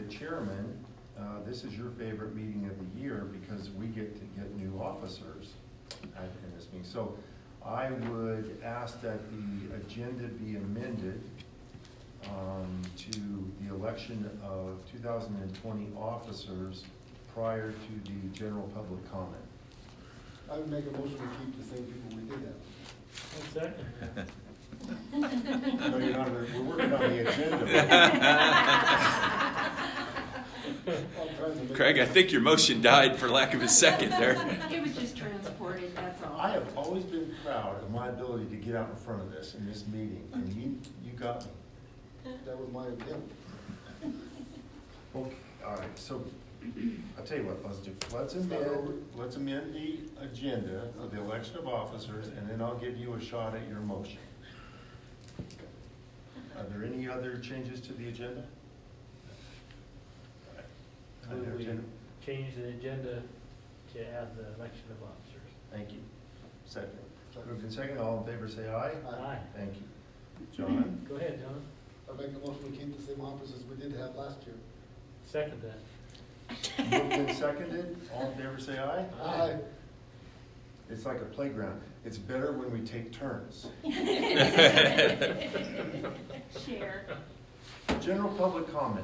chairman, this is your favorite meeting of the year because we get to get new officers in this meeting. So I would ask that the agenda be amended to the election of 2020 officers prior to the general public comment. I would make a motion to keep the same people we did have. One second. No, you're not. We're working on the agenda. Craig, I think your motion died for lack of a second there. It was just transported, that's all. I have always been proud of my ability to get out in front of this in this meeting, and you got me. That was my attempt. Okay, all right. So I'll tell you what. Let's amend the agenda of the election of officers, and then I'll give you a shot at your motion. Are there any other changes to the agenda? Would we change the agenda to add the election of officers? Thank you. Second. Moved in second. All in favor say aye. Aye. Thank you. John? Go ahead, John. I make a motion to keep the same officers we did have last year. Second that. Moved and seconded. All in favor say aye. Aye. It's like a playground. It's better when we take turns. Share. General public comment.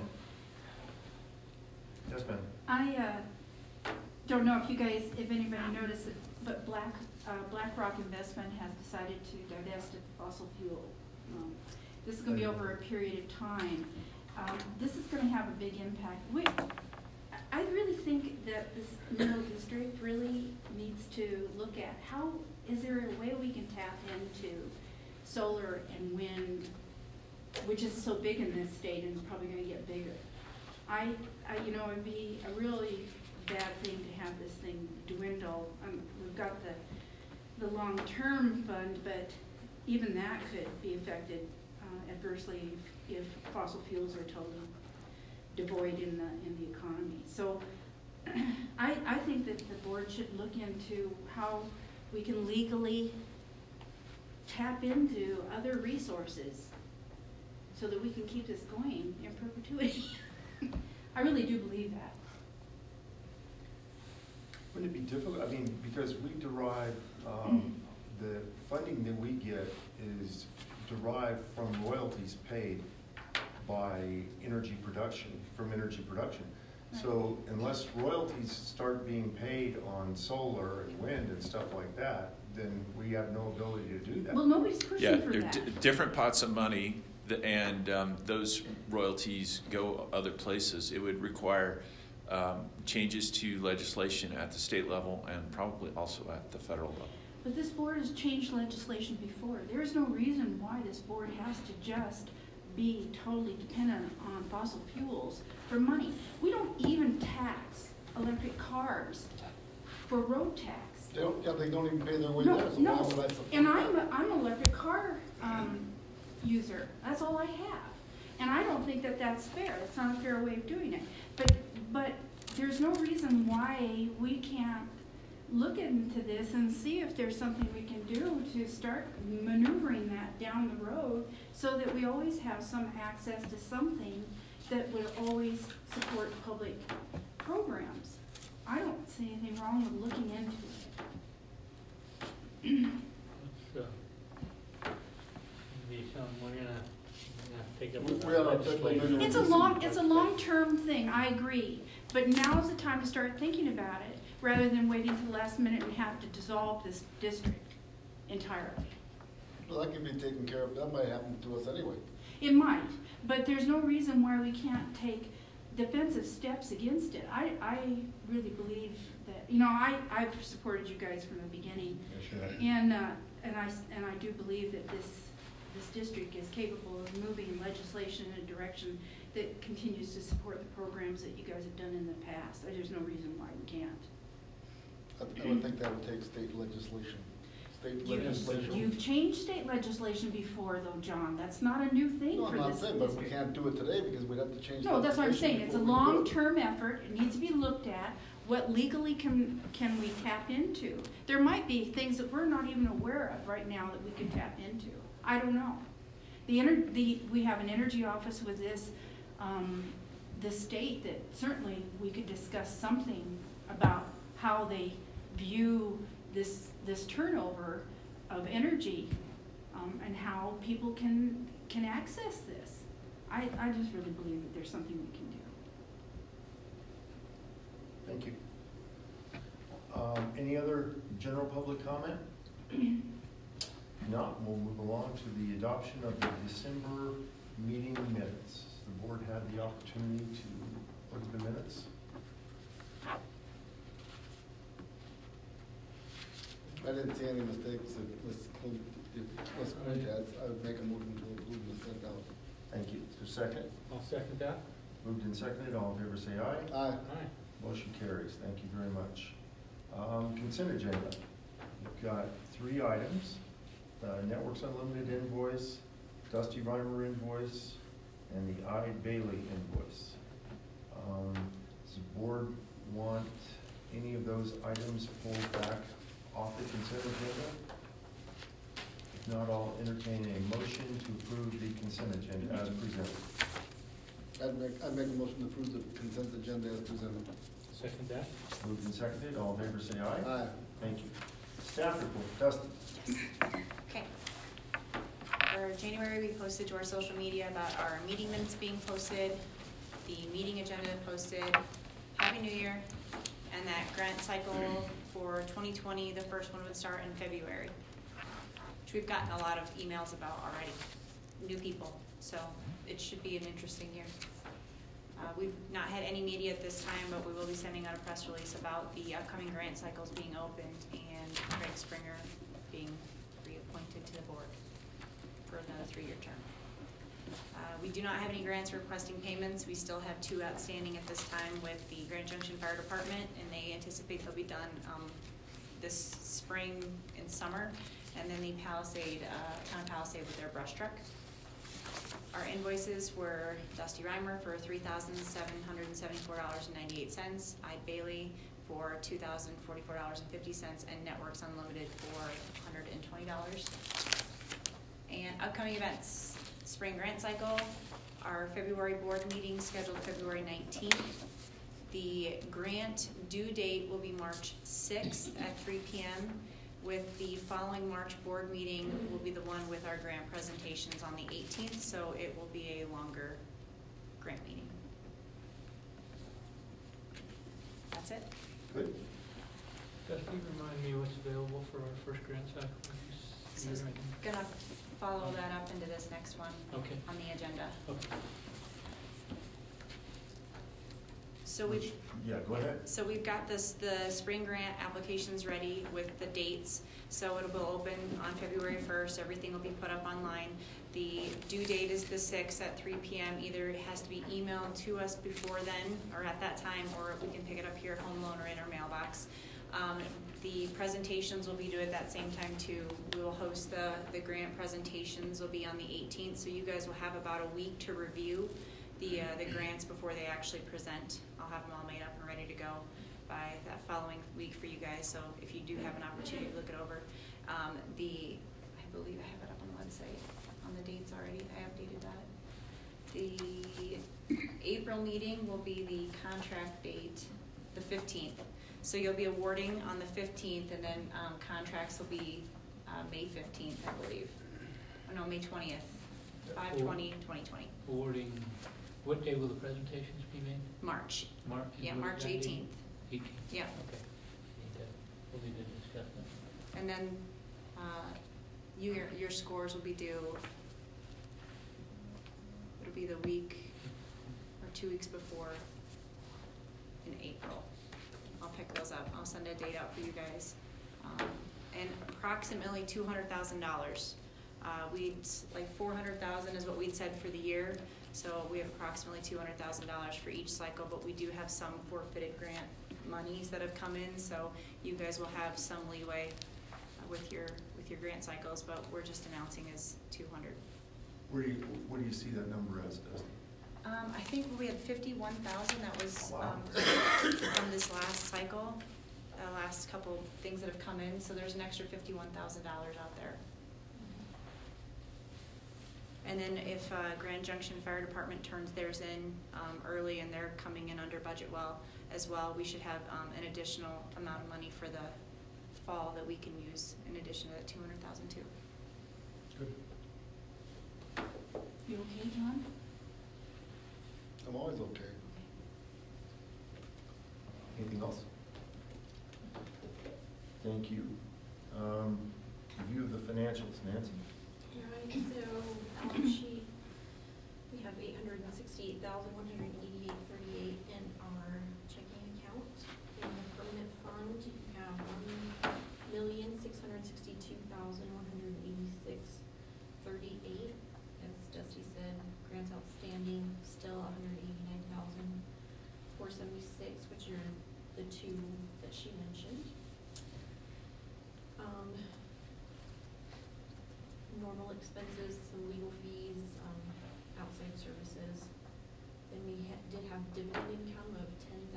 Yes, ma'am. I don't know if anybody noticed it, but BlackRock Investment has decided to divest of fossil fuel. This is going to be over a period of time. This is going to have a big impact. I really think that this middle district really needs to look at is there a way we can tap into solar and wind, which is so big in this state and is probably going to get bigger. It'd be a really bad thing to have this thing dwindle. We've got the long-term fund, but even that could be affected adversely if fossil fuels are totally devoid in the economy. So I think that the board should look into how we can legally tap into other resources so that we can keep this going in perpetuity. I really do believe that. Wouldn't it be difficult? I mean, because we derive, the funding that we get is derived from royalties paid by energy production, So unless royalties start being paid on solar and wind and stuff like that, then we have no ability to do that. Well, nobody's pushing for that. There are different pots of money, and those royalties go other places. It would require changes to legislation at the state level and probably also at the federal level. But this board has changed legislation before. There is no reason why this board has to just be totally dependent on fossil fuels for money. We don't even tax electric cars for road tax. They don't even pay their way there, so why would I support And that? I'm an electric car user. That's all I have. And I don't think that that's fair. It's not a fair way of doing it. But there's no reason why we can't look into this and see if there's something we can do to start maneuvering that down the road so that we always have some access to something that would always support public programs. I don't see anything wrong with looking into it. We're gonna take up We have a legislation. It's a long-term thing, I agree. But now's the time to start thinking about it rather than waiting to the last minute and have to dissolve this district entirely. Well, that can be taken care of. That might happen to us anyway. It might, but there's no reason why we can't take defensive steps against it. I really believe that, I've supported you guys from the beginning. And I do believe that this district is capable of moving legislation in a direction that continues to support the programs that you guys have done in the past. There's no reason why we can't. I would think that would take state legislation. You've changed state legislation before, though, John. That's not a new thing for this district. No, I'm not saying, but we can't do it today because we'd have to change. No, that's what I'm saying. It's a before we do it. long-term effort. It needs to be looked at. What legally can we tap into? There might be things that we're not even aware of right now that we could tap into. I don't know. We have an energy office with this. the state that certainly we could discuss something about how they view this turnover of energy, and how people can access this. I just really believe that there's something we can do. Thank you. Any other general public comment? If not, we'll move along to the adoption of the December meeting minutes. The board had the opportunity to look at the minutes. I didn't see any mistakes. If Clint has, I would make a motion to approve the sent out. Thank you. Is there a second? I'll second that. Moved and seconded. All in favor say aye. Aye. Aye. Motion carries. Thank you very much. Consent agenda. We've got 3 items. The Networks Unlimited invoice, Dusty Reimer invoice, and the I. Bailey invoice. Does the board want any of those items pulled back off the consent agenda? If not, I'll entertain a motion to approve the consent agenda as presented. I'd make a motion to approve the consent agenda as presented. Second that. Moved and seconded. All in favor say aye. Aye. Thank you. Staff report. Dusty. Okay. For January, we posted to our social media about our meeting minutes being posted, the meeting agenda posted, Happy New Year, and that grant cycle for 2020, the first one would start in February, which we've gotten a lot of emails about already, new people, so it should be an interesting year. We've not had any media at this time, but we will be sending out a press release about the upcoming grant cycles being open and Craig Springer being reappointed to the board for another 3-year term. We do not have any grants requesting payments. We still have 2 outstanding at this time with the Grand Junction Fire Department, and they anticipate they'll be done this spring and summer, and then the Palisade, Town of Palisade with their brush truck. Our invoices were Dusty Reimer for $3,774.98, I. Bailey for $2,044.50, and Networks Unlimited for $120. And upcoming events, spring grant cycle, our February board meeting scheduled February 19th. The grant due date will be March 6th at 3 p.m. with the following March board meeting will be the one with our grant presentations on the 18th, so it will be a longer grant meeting. That's it. Good. Dusty, remind me what's available for our first grant cycle? So it's gonna follow that up into this next one Okay. on the agenda. Okay. So we've Yeah, go ahead. So we've got the spring grant applications ready with the dates. So it will open on February 1st. Everything will be put up online. The due date is the 6th at 3 p.m. Either it has to be emailed to us before then or at that time, or we can pick it up here at home loan or in our mailbox. The presentations will be due at that same time too. We will host the grant presentations will be on the 18th. So you guys will have about a week to review the grants before they actually present. I'll have them all made up and ready to go by that following week for you guys. So if you do have an opportunity to look it over, I believe I have it up on the website on the dates already. I updated that. The April meeting will be the contract date, the 15th. So you'll be awarding on the 15th, and then contracts will be May 15th, I believe. Oh, no, May 20th, 5/20/2020. Awarding, what day will the presentations be made? March. March? Yeah, March 18th. 18th? Yeah. Okay. We'll need to discuss that. And then your scores will be due, it'll be the week or 2 weeks before in April. I'll pick those up. I'll send a date out for you guys. And approximately $200,000. Like 400,000 is what we'd said for the year. So we have approximately $200,000 for each cycle, but we do have some forfeited grant monies that have come in, so you guys will have some leeway with your grant cycles, but we're just announcing as 200. What do you see that number as, Dusty? I think we had 51,000 that was Wow. from this last cycle, last couple things that have come in, so there's an extra $51,000 out there. And then if Grand Junction Fire Department turns theirs in early and they're coming in under budget as well, we should have an additional amount of money for the fall that we can use in addition to that 200,000 too. Good. You okay, John? I'm always okay. Anything else? Thank you. Review of the financials, Nancy. All right, so balance sheet, we have $868,188.38 in our checking account. In the permanent fund, you have $1,662,186.38. As Dusty said, grants outstanding, still $189,476, which are the two that she mentioned. Normal expenses, some legal fees, outside services. Then we did have dividend income of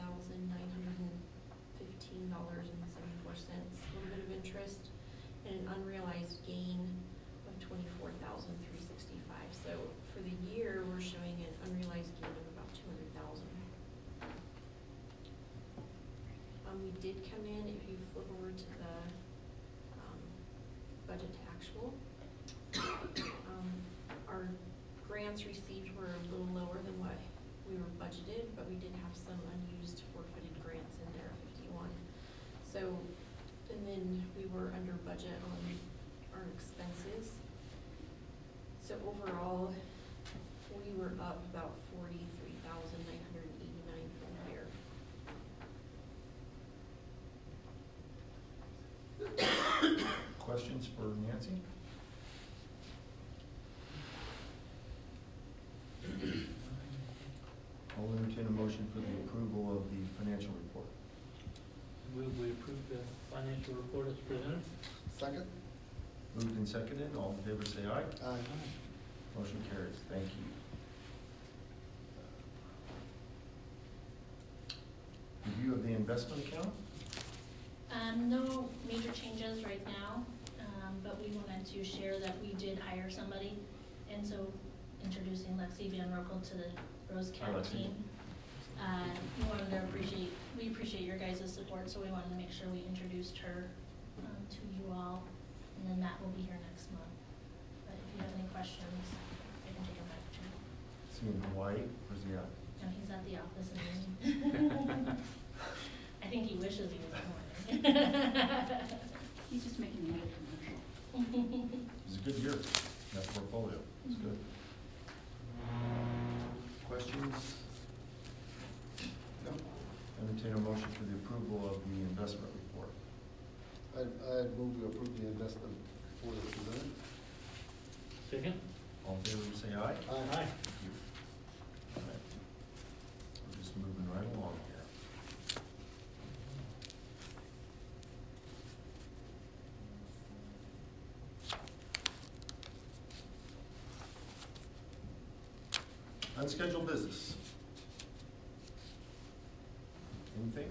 $10,915.74, a little bit of interest, and an unrealized gain of $24,365. So for the year, we're showing an unrealized gain of about $200,000. We did come in, if you flip over to the budget to actual, our grants received were a little lower than what we were budgeted, but we did have some unused forfeited grants in there, 51. So, and then we were under budget on our expenses. So overall, we were up about $43,989 from there. Questions for Nancy? I'll entertain a motion for the approval of the financial report. Move we approve the financial report as presented. Second? Moved and seconded, all in favor say aye. Aye. Motion carries, thank you. Review of the investment account? No major changes right now, but we wanted to share that we did hire somebody, and so introducing Lexi Van Rokel to the Rose Hi, Cat Lexi. team. We appreciate your guys' support, so we wanted to make sure we introduced her to you all, and then Matt will be here next month. But if you have any questions, I can take him back to you. Is he in Hawaii? Where's he at? No, he's at the office in I think he wishes he was at Hawaii. He's just making another commercial. It's a good year, that portfolio, it's good. Questions? No. Entertain a motion for the approval of the investment report. I'd move to approve the investment for the presented. Second? All in favor, say aye. Aye. Aye. Thank you. All right. We're just moving right along here. Unscheduled business. Anything?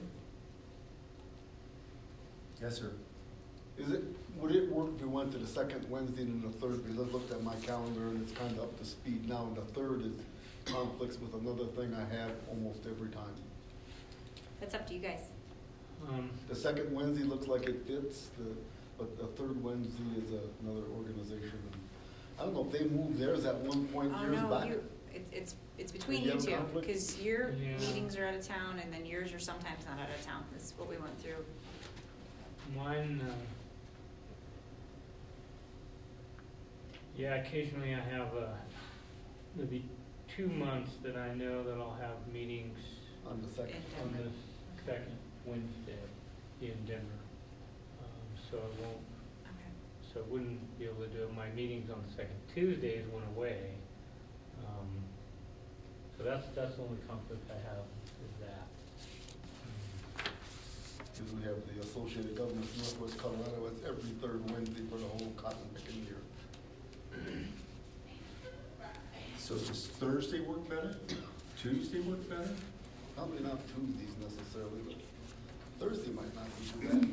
Yes, sir. Would it work if we went to the second Wednesday and the third? Because I looked at my calendar and it's kind of up to speed now. And the third is conflicts with another thing I have almost every time. That's up to you guys. The second Wednesday looks like it fits, but the third Wednesday is another organization. I don't know if they moved theirs at one point Oh, years no, back. it's between You you have a two, conflict? because your Yeah. meetings are out of town, and then yours are sometimes not out of town. That's what we went through. Mine, yeah, occasionally I have, maybe 2 months that I know that I'll have meetings On the second. on the second Wednesday in Denver. So I won't, Okay. so I wouldn't be able to do it. My meetings on the second Tuesdays went away. So that's the only conflict I have is that. Because we have the Associated Governments of Northwest Colorado, it's every third Wednesday for the whole cotton picking year. So does Thursday work better? Tuesday work better? Probably not Tuesdays necessarily, but Thursday might not be too bad.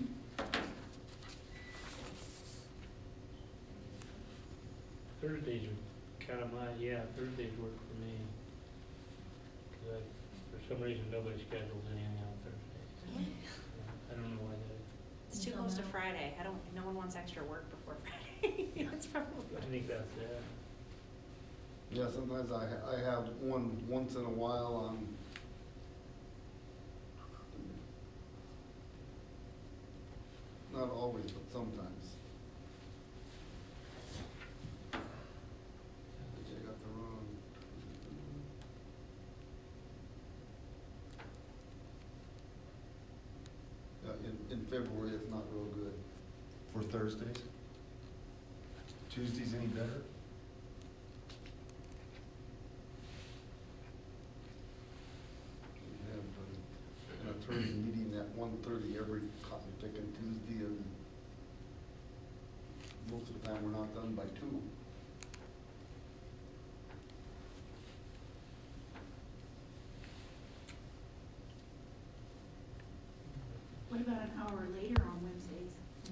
Thursdays are kind of my, yeah, Thursdays work for me. Cause for some reason, nobody schedules anything on Thursdays. I don't know why that is. It's too close to Friday. No one wants extra work before Friday. That's probably. I think that's it. Yeah, sometimes I have one once in a while on, not always, but sometimes. I got the wrong. Yeah, in February, it's not real good. For Thursdays? Tuesdays any better? We have an attorney meeting at 1:30 every cotton picking Tuesday, and most of the time we're not done by 2. What about an hour later on Wednesdays?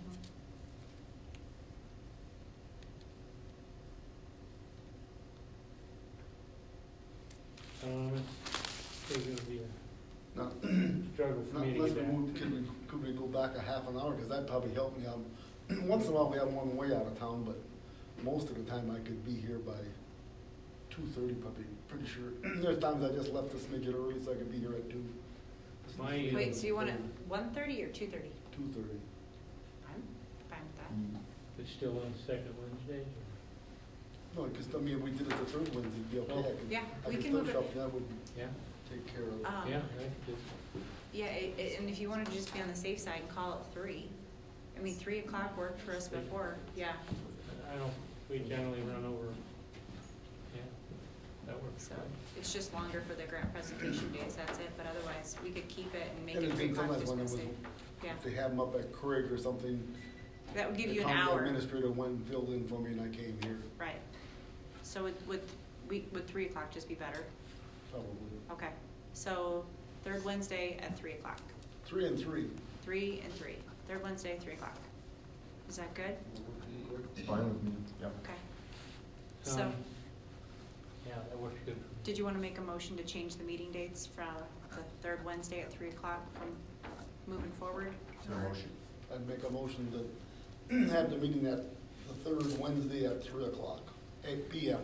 It's still gonna be a Now, struggle for not me to unless get we back. move, could we go back a half an hour, because that'd probably help me out. Once in a while, we have one way out of town, but most of the time I could be here by 2:30, probably, pretty sure. There's times I just left a smidget early, so I could be here at 2. Wait, so you want it 1:30 or 2:30? 2:30. I'm fine with that. It's still on the second Wednesdays, No, because, I mean, if we did it the third Wednesday, it'd be okay. I could- Yeah, I we could can still move it. shop, that would yeah? take care of it. Um, Yeah, I could just, Yeah, and if you wanted to just be on the safe side and call it 3. I mean, 3 o'clock worked for us before, yeah. I don't, we generally run over, yeah, that works. So fine. it's just longer for the grant presentation days, that's it, but otherwise, we could keep it and make And it it'd 3 be o'clock sometimes just when it for was, safe. Yeah, if they have them up at Craig or something. that would give the you an county hour. administrator went and filled in for me and I came here, Right. So would 3 o'clock just be better? probably. Okay, so third Wednesday at 3 o'clock. 3 and 3. 3 and 3. Third Wednesday, 3 o'clock. Is that good? It's fine with me, yep. Okay. So, Um, Yeah, that works good for me. did you want to make a motion to change the meeting dates from the third Wednesday at 3 o'clock from moving forward? Is there a motion? I'd make a motion to have the meeting at the third Wednesday at 3 o'clock, 8 p.m.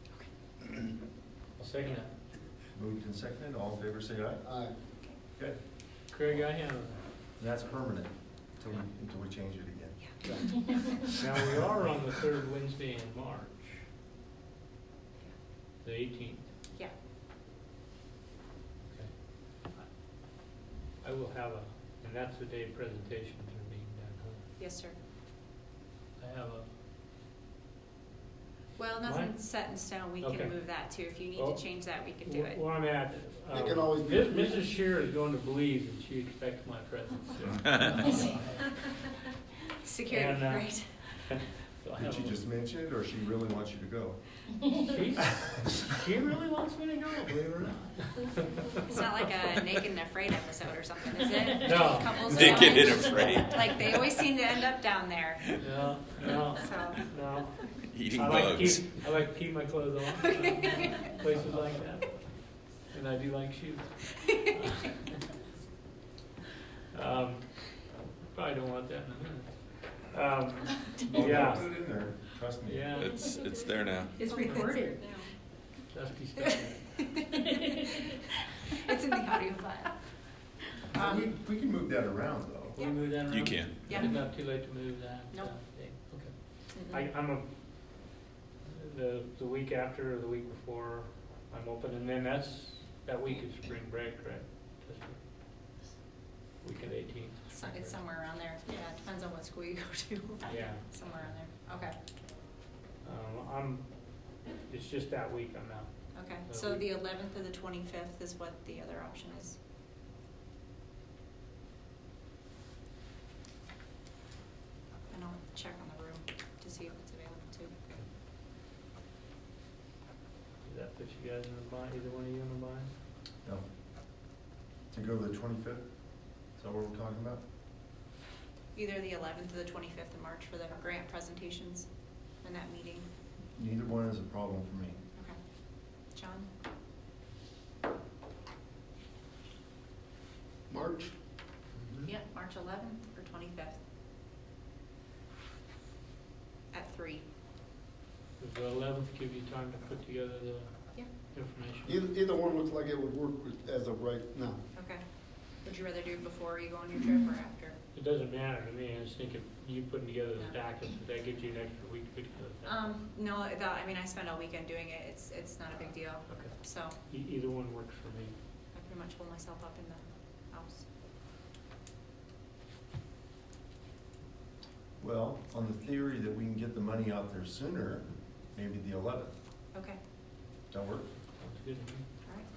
I'll second that. Moved and seconded, all in favor say aye. Aye. Okay. Craig, I have, That's permanent until we change it again. now we are on the third Wednesday in March, the 18th. Yeah. Okay. I will have and that's the day presentations are being done, huh? Yes, sir. I have Well, nothing's set in stone. We Okay. can move that too. If you need Well, to change that, we can do it. where I'm at, It can always be- Mrs. Shear is going to believe that she expects my presence. Security, And, right? So I Did have she a- just mention it, or she really wants you to go? She really wants me to go, believe it or not. It's not like a Naked and Afraid episode or something, is it? No. Couples Naked and going? Afraid. Like, they always seem to end up down there. No, no, So, no. Eating I like to bugs. I like to keep my clothes on, places like that. And I do like shoes. Probably don't want that in a minute. Oh, Yeah, Put it in there, trust me. yeah, It's there now. It's recorded. dusty stuff. it's in the audio file. We can move that around, though. Can we move that around? You can. Yeah. It's not too late to move that. Nope. Dave? Mhm. Okay. I'm the week after or the week before, I'm open, and then that week is spring break, correct? That's the week of 18th. It's somewhere around there. Yeah, it depends on what school you go to. Yeah. Somewhere around there. Okay. It's just that week I'm out. Okay. So So we- the 11th or the 25th is what the other option is. And I'll check on the room to see if it's available too. Does that put you guys in the bind, either one of you in the bind? No. To go to the 25th? Is that what we're talking about? Either the 11th or the 25th of March for the grant presentations and that meeting. Neither one is a problem for me. Okay. John? March? Yep, March 11th or 25th. At 3. Does the 11th give you time to put together the Yeah. information? Either one looks like it would work as of right now. Okay. Would you rather do it before you go on your trip or after? It doesn't matter to me, I was thinking, you putting together the stack, that gives you an extra week to put together the stack. No, I mean, I spent all weekend doing it. It's not a big deal. Okay. So I Either one works for me. pretty much hold myself up in the house. Well, on the theory that we can get the money out there sooner, maybe the 11th. Okay, Does that work? Sounds good to me. all right.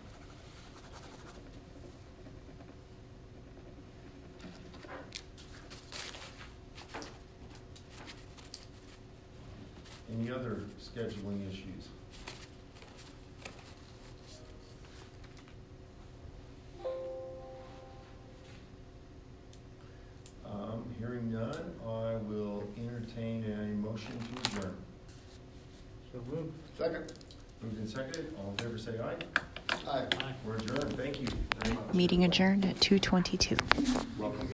Any other scheduling issues? Hearing none, I will entertain a motion to adjourn. So move. Second? Moved and seconded, all in favor say aye. Aye. Aye. We're adjourned, thank you very much. Meeting adjourned at 2:22. Welcome.